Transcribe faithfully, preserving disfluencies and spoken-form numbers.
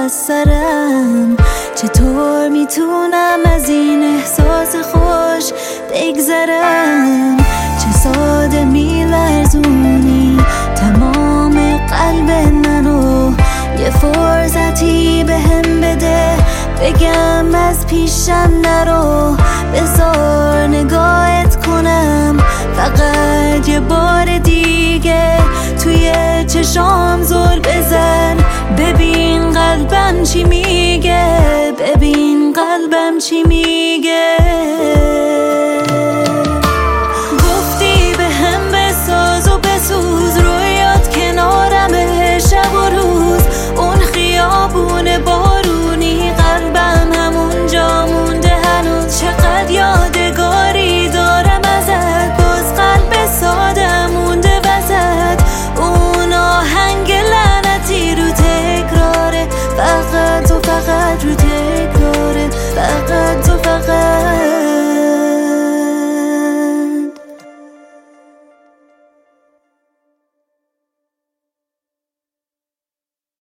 از سرم. چطور میتونم از این احساس خوش بگذرم؟ چه ساده میلرزونی تمام قلب منو، یه فرصتی بهم بده بگم از پیشم نرو. بذار نگاهت کنم فقط یه بار دیگه، توی چشام زل بزن ببین قلبم چی میگه، ببین قلبم چی میگه.